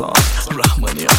حسن رحمانیان.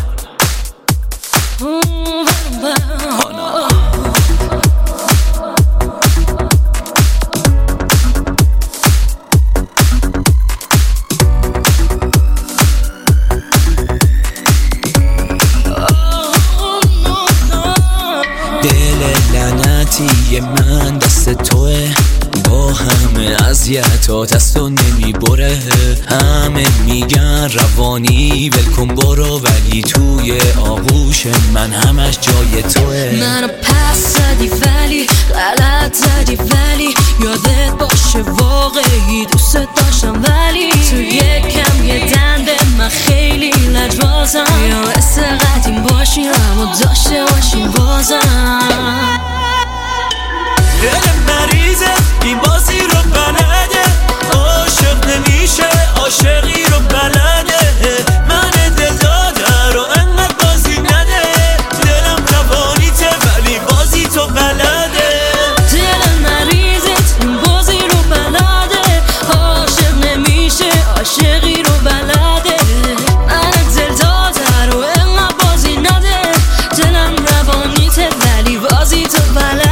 دل لعنتی من دست توه، با همه اذیتات از تو نمیبره. همه میگن روانی ولکن برو، ولی توی آغوش من همش جای توه. منو پس زدی ولی غلط زدی، ولی یادت باشه واقعی دوست داشتم، ولی تو یکم یه دنده من خیلی لجبازم. یا استقدیم باشیم اما داشته باشیم بازم. دل مریضه این بازی رو بلده، عاشق نمیشه عاشقی رو بلده. من دل داده رو انقدر بازی نده، دلم روانیته ولی بازی تو بلده. دل مریضت این بازی رو بلده، عاشق نمیشه عاشقی رو بلده. من دل داده رو انقدر بازی نده، دلم روانیته ولی بازی تو بلده.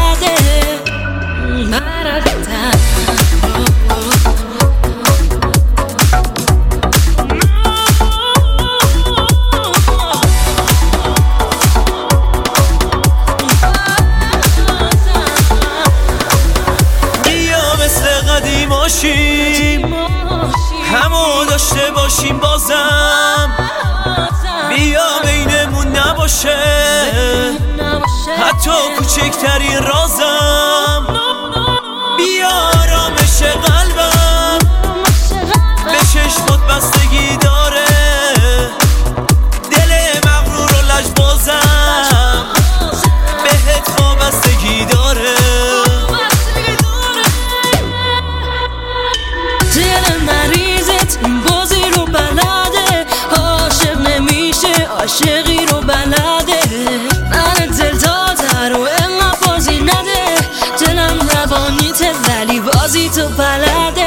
همو داشته باشیم بازم، بیا بینمون نباشه حتی کوچکترین رازم. بیا آرامش قلبم به چشمات بستگی داره، دل مغرور و لجبازم بهت وابستگی داره. دل مریضت این بازی رو بلده، عاشق نمیشه عاشقی رو بلده. من دل داده رو انقدر بازی نده، دلم روانیته ولی بازی تو بلده.